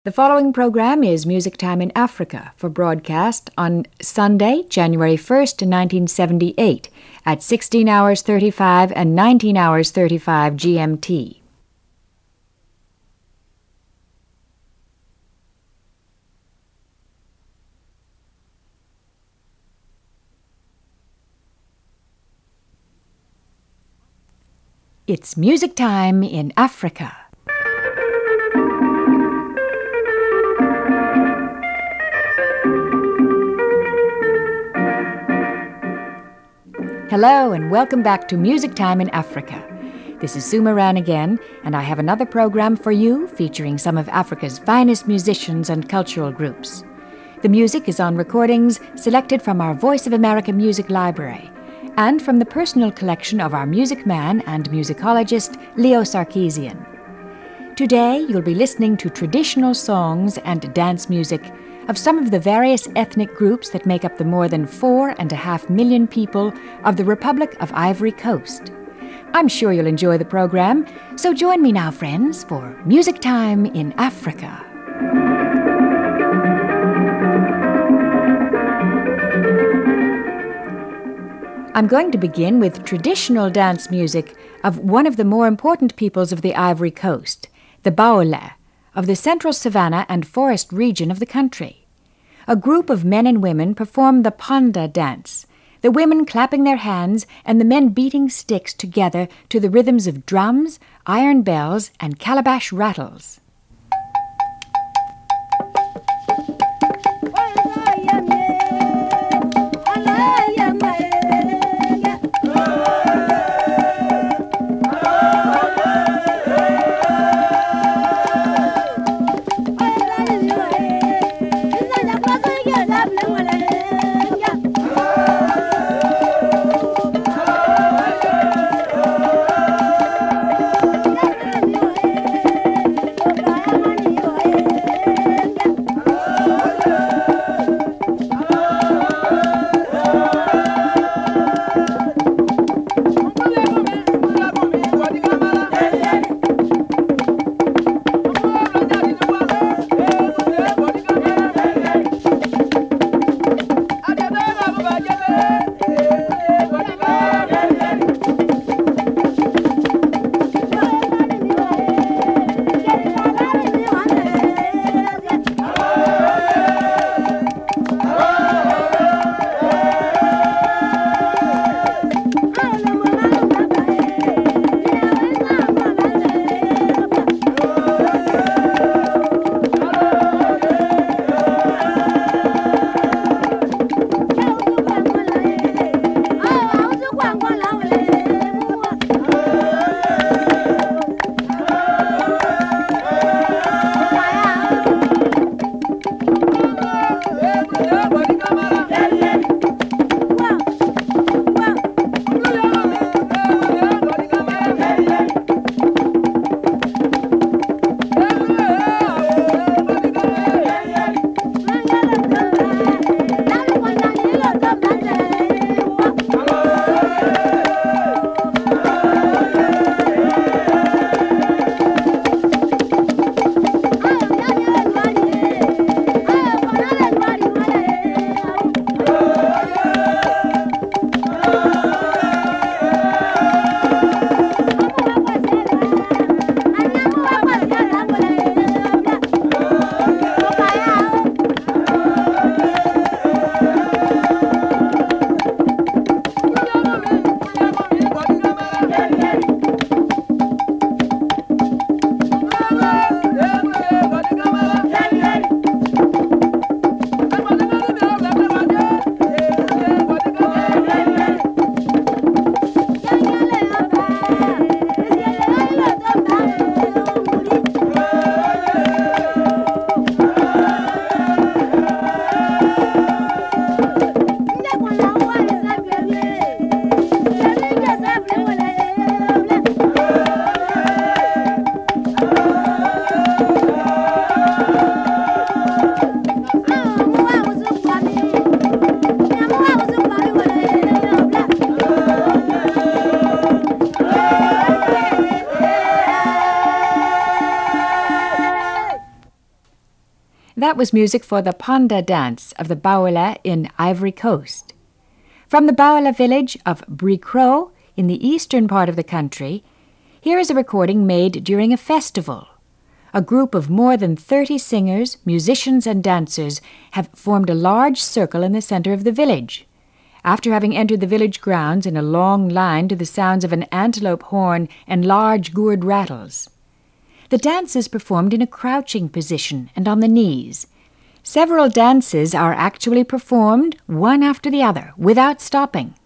The following program is Music Time in Africa for broadcast on Sunday, January 1st, 1978 at 16 hours 35 and 19 hours 35 GMT. It's Music Time in Africa. Hello and welcome back to Music Time in Africa. This is Sue Moran again, and I have another program for you featuring some of Africa's finest musicians and cultural groups. The music is on recordings selected from our Voice of America Music Library and from the personal collection of our music man and musicologist Leo Sarkeesian. Today you'll be listening to traditional songs and dance music of some of the various ethnic groups that make up the more than 4.5 million people of the Republic of Ivory Coast. I'm sure you'll enjoy the program, so join me now, friends, for Music Time in Africa. I'm going to begin with traditional dance music of one of the more important peoples of the Ivory Coast, the Baoulé, of the central savanna and forest region of the country. A group of men and women perform the Ponda dance, the women clapping their hands and the men beating sticks together to the rhythms of drums, iron bells, and calabash rattles. That was music for the Panda dance of the Bawala in Ivory Coast. From the Bawala village of Brikro in the eastern part of the country, here is a recording made during a festival. A group of more than 30 singers, musicians, and dancers have formed a large circle in the center of the village. After having entered the village grounds in a long line to the sounds of an antelope horn and large gourd rattles. The dance is performed in a crouching position and on the knees. Several dances are actually performed one after the other without stopping.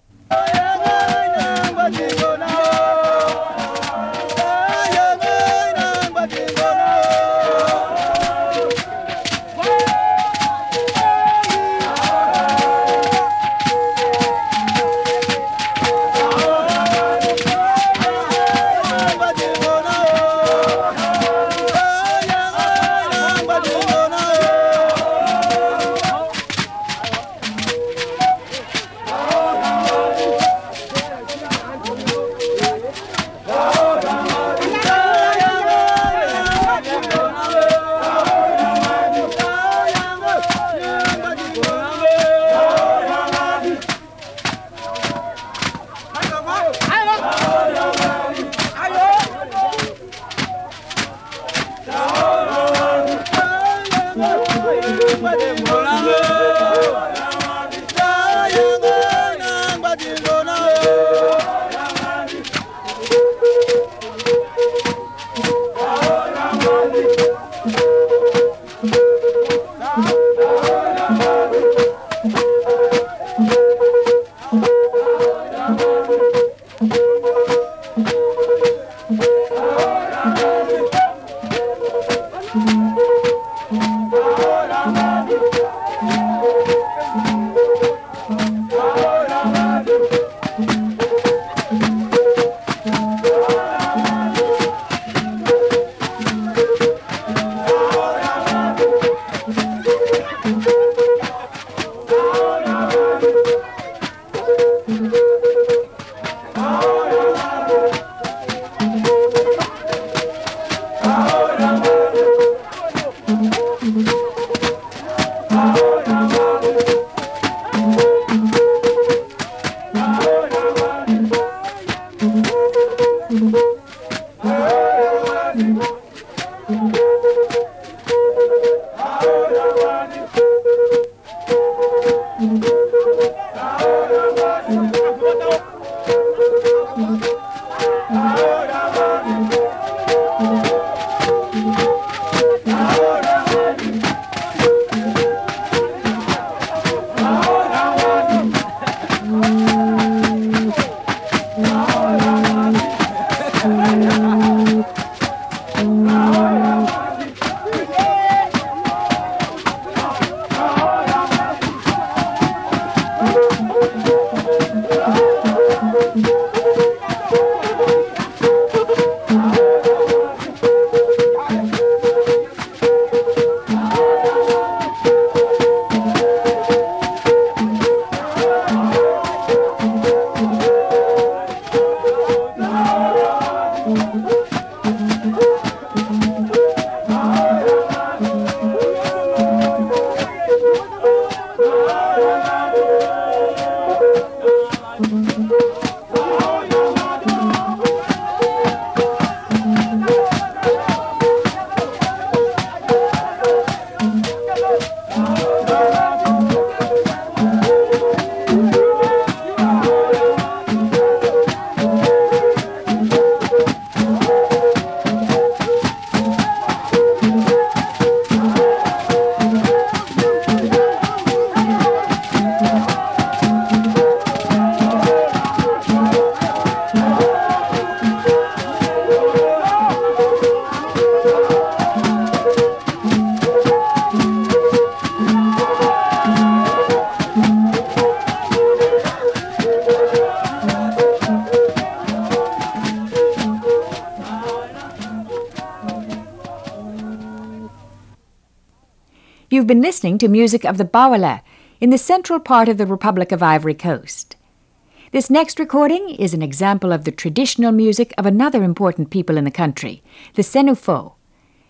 You've been listening to music of the Bawala in the central part of the Republic of Ivory Coast. This next recording is an example of the traditional music of another important people in the country, the Senufo.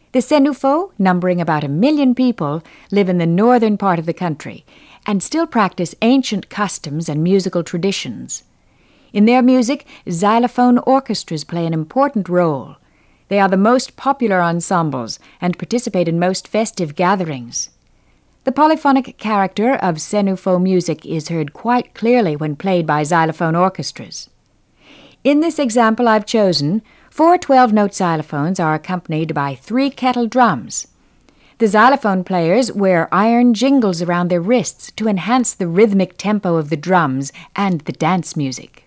The Senufo, numbering about 1 million people, live in the northern part of the country and still practice ancient customs and musical traditions. In their music, xylophone orchestras play an important role. They are the most popular ensembles and participate in most festive gatherings. The polyphonic character of Senufo music is heard quite clearly when played by xylophone orchestras. In this example I've chosen, 4 12-note xylophones are accompanied by 3 kettle drums. The xylophone players wear iron jingles around their wrists to enhance the rhythmic tempo of the drums and the dance music.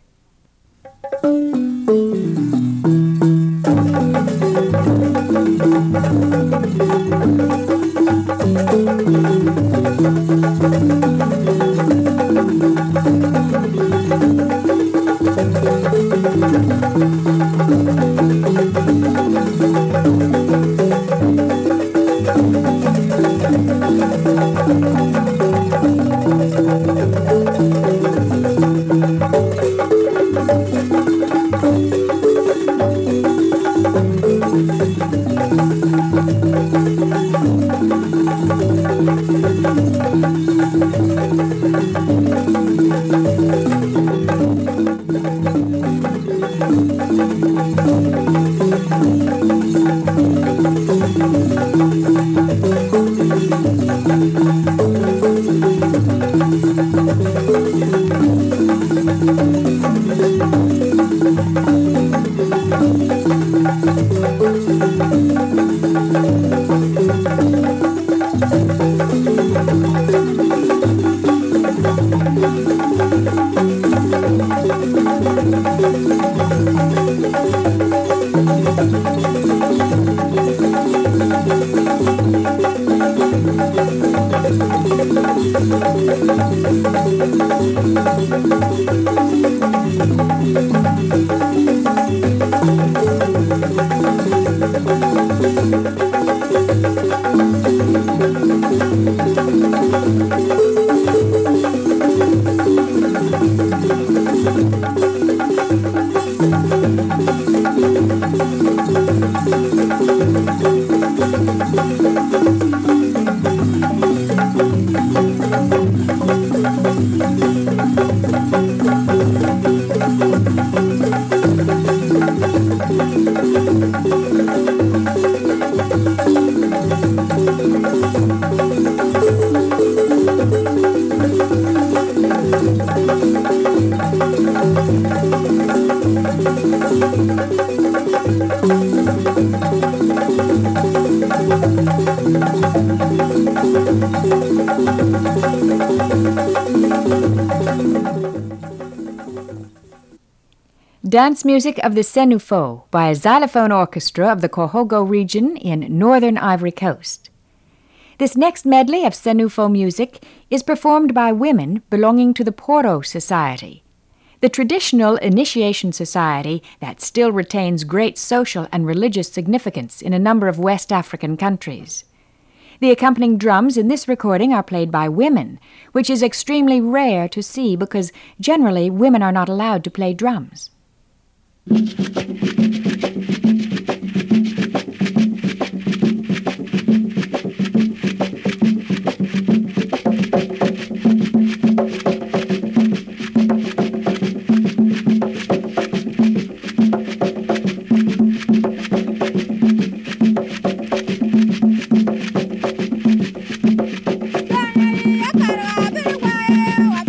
Dance music of the Senufo by a xylophone orchestra of the Cohogo region in northern Ivory Coast. This next medley of Senufo music is performed by women belonging to the Poro Society, the traditional initiation society that still retains great social and religious significance in a number of West African countries. The accompanying drums in this recording are played by women, which is extremely rare to see because generally women are not allowed to play drums.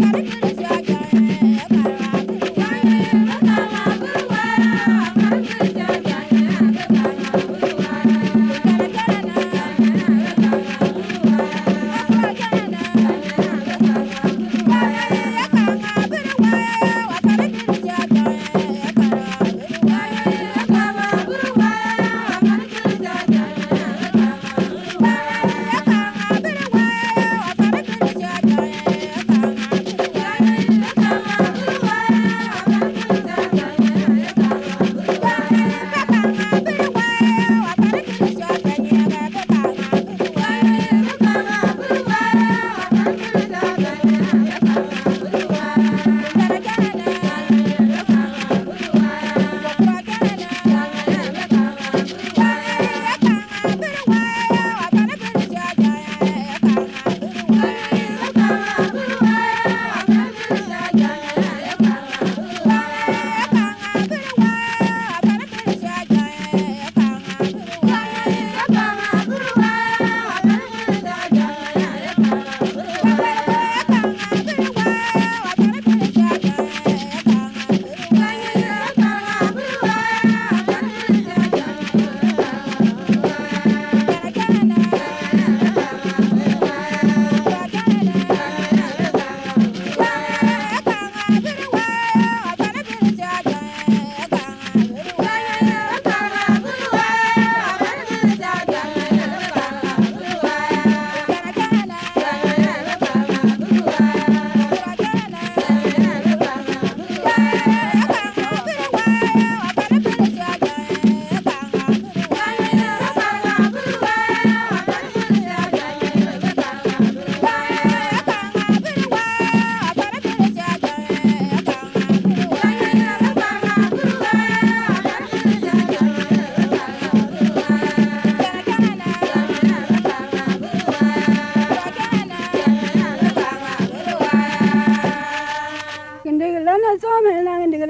I'm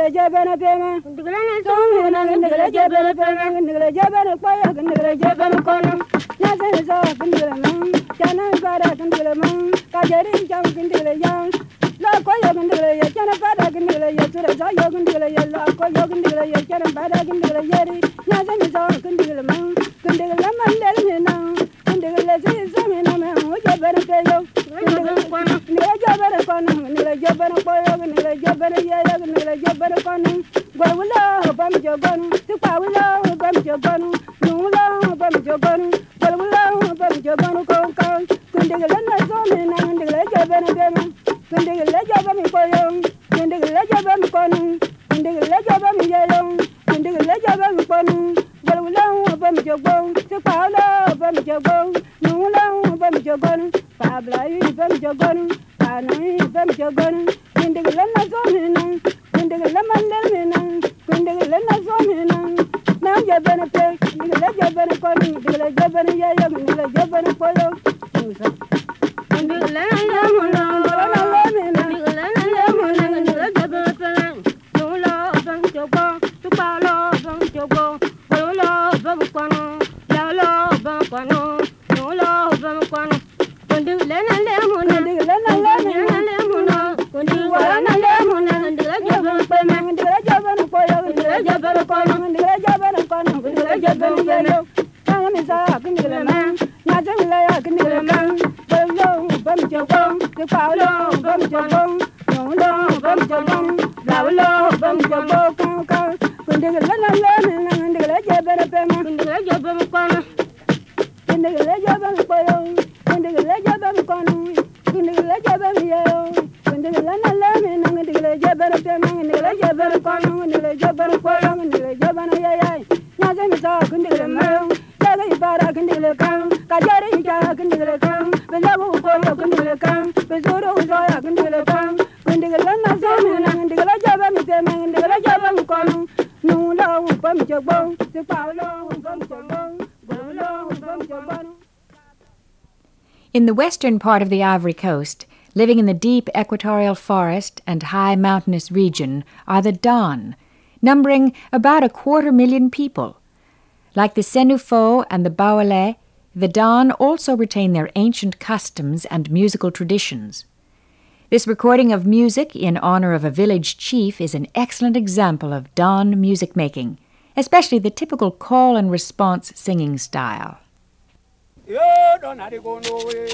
ndigla jabana pema ndigla na so na ndigla jabana pema ndigla jabana koya ndigla jabana kono na se so ndigla man chana bara ndigla man kajeri jam ndigla jam la koya ndigla ya chana bara ndigla ya tura so yo ndigla ya la koya ndigla ya chana bara ndigla yeri na se so ndigla man del na ndigla se so na ma o jabana kayo ndigla kono ndigla jabana kono ndigla jabana koya ndigla jabana ya ndigla jabana kono gwawula bam jogonu tukwawula bam jogonu nuwula bam jogonu gwawula bam jogonu konka kundigla na zone na ndigla jabana bema kundigla jabana koyo kundigla jabana kono kundigla jabana yayo kundigla jabana kono gwawula bam jogonu tukwawula bam jogonu nuwula bam jogonu pabla bam jogonu panai bam jogonu kundigla na zone na kundigla mandel na kundigla na zone na jabana pe kundigla jabana kono kundigla jabana yayo kundigla jabana koyo kundigla na mono kundigla na mono kundigla jabana pe nulo bam jogo tupalo bam jogo nulo bam kono yalo bam kono nulo bam kono kundigla na mono kundigla na mono kundigla na mono kundigla jabana pe kundigla jabana koyo kundigla jabana kono kundigla jabana kono kundigla jabana yayo kami sa kundigla man na jangla ya kundigla man bolo bam jogo ke paulo bam jogo nulo bam jogo lawlo bam jogo kanka kundigla na kundigla jabana pe kundigla jabana kono kundigla jabana koyo kundigla jabana kono kundigla jabana yayo kundigla na kundigla jabana pe kundigla jabana kono kundigla jabana koyo kundigla jabana yayo na jangla kundigla man jaga ibara kundigla kan kajari jaga kundigla kan belabu koyo kundigla kan bezoro uzoya kundigla kan kundigla na zone kundigla jabana pe kundigla jabana kono nulo bam jogo te paulo bam jogo bolo bam jogo. In the western part of the Ivory Coast, living in the deep equatorial forest and high mountainous region, are the Dan, numbering about 250,000 people. Like the Senufo and the Bawale, the Dan also retain their ancient customs and musical traditions. This recording of music in honor of a village chief is an excellent example of Dan music making, especially the typical call and response singing style. Yo don't have to go nowhere.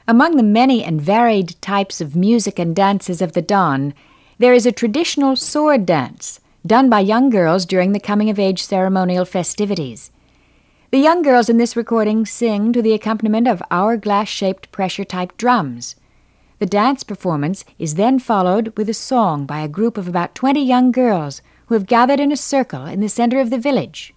Among the many and varied types of music and dances of the dawn, there is a traditional sword dance done by young girls during the coming-of-age ceremonial festivities. The young girls in this recording sing to the accompaniment of hourglass-shaped pressure-type drums. The dance performance is then followed with a song by a group of about 20 young girls who have gathered in a circle in the center of the village.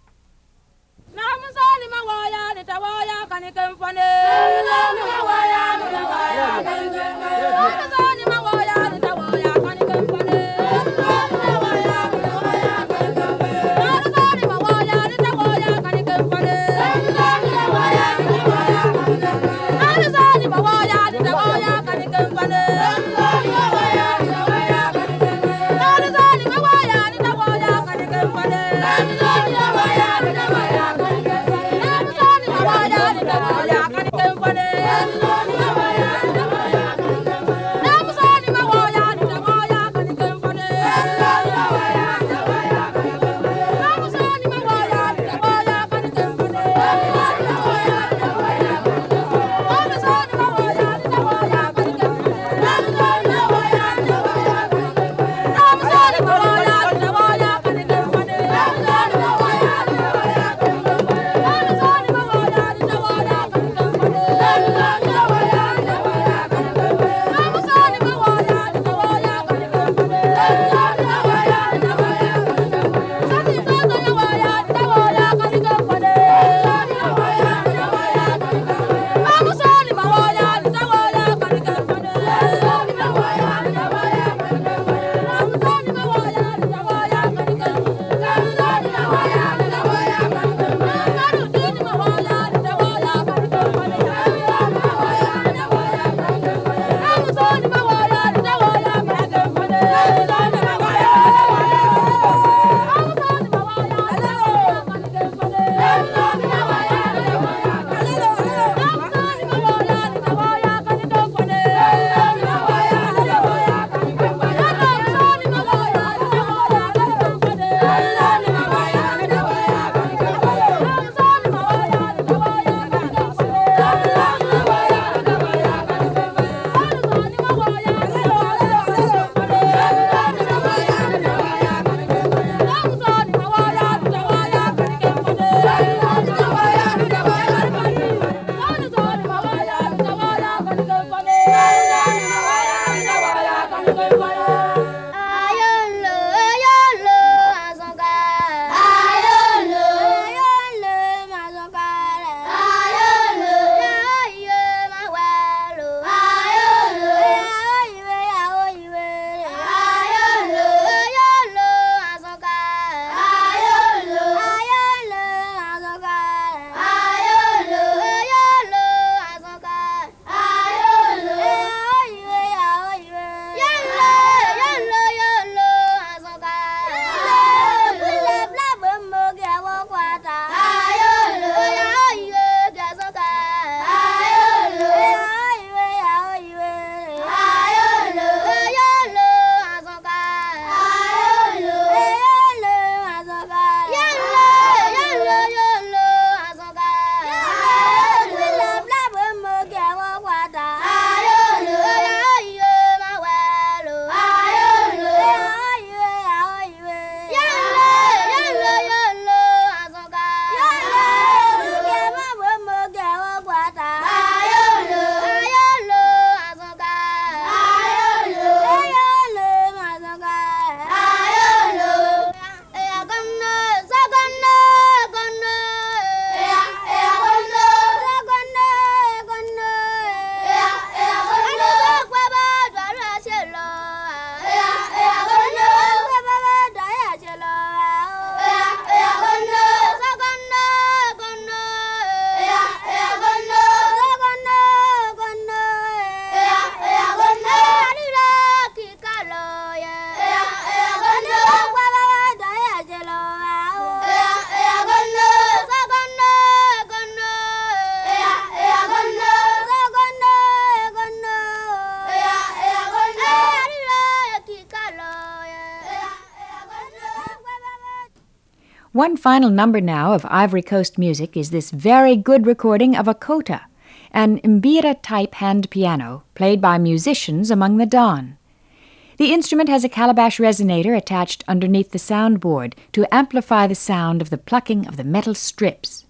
One final number now of Ivory Coast music is this very good recording of a kota, an mbira-type hand piano played by musicians among the Don. The instrument has a calabash resonator attached underneath the soundboard to amplify the sound of the plucking of the metal strips.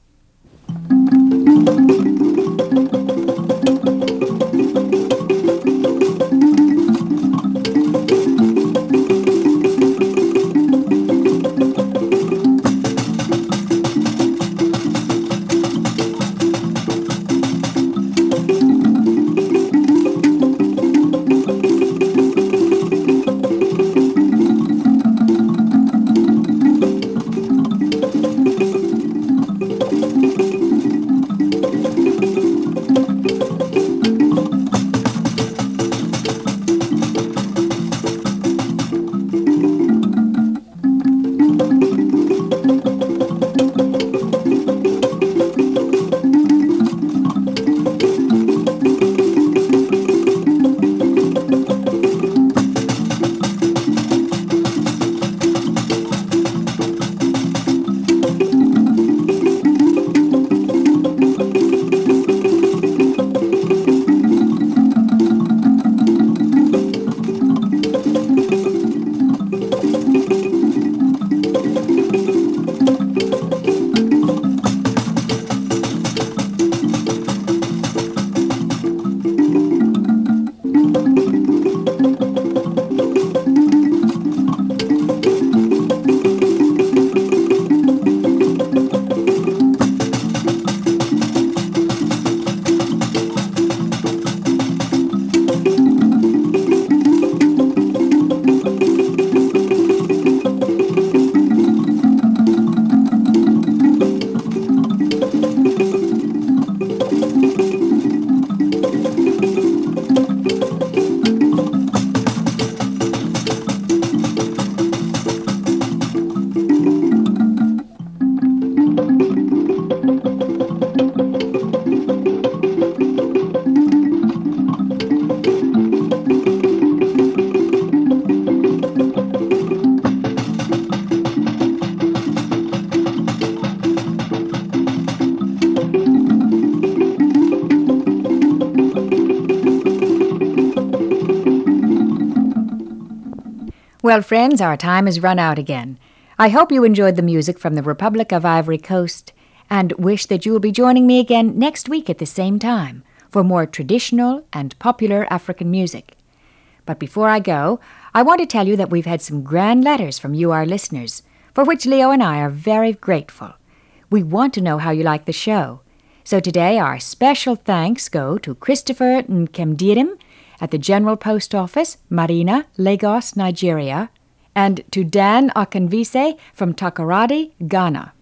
Well, friends, our time has run out again. I hope you enjoyed the music from the Republic of Ivory Coast and wish that you will be joining me again next week at the same time for more traditional and popular African music. But before I go, I want to tell you that we've had some grand letters from you, our listeners, for which Leo and I are very grateful. We want to know how you like the show. So today our special thanks go to Christopher Nkemdirim at the General Post Office, Marina, Lagos, Nigeria, and to Dan Akinvise from Takoradi, Ghana.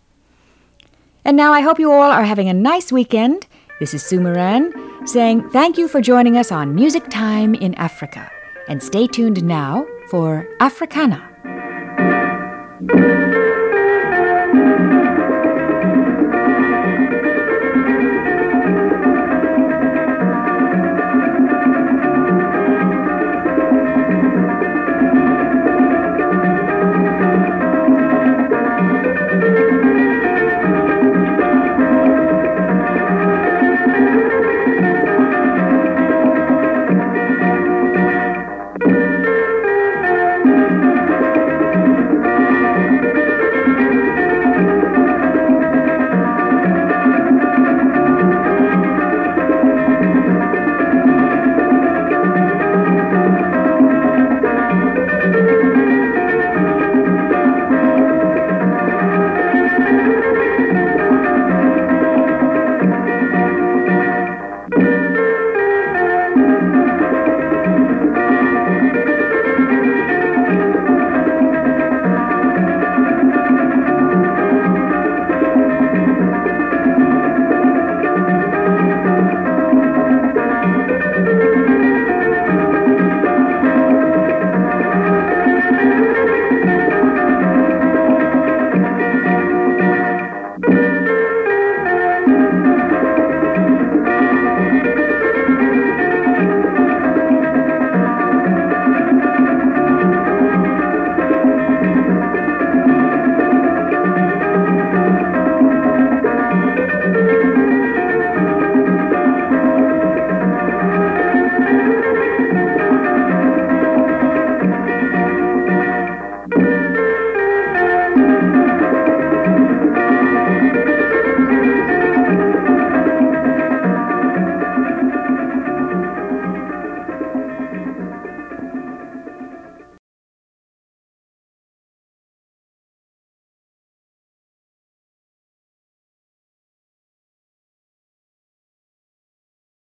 And now I hope you all are having a nice weekend. This is Sue Moran saying thank you for joining us on Music Time in Africa. And stay tuned now for Africana.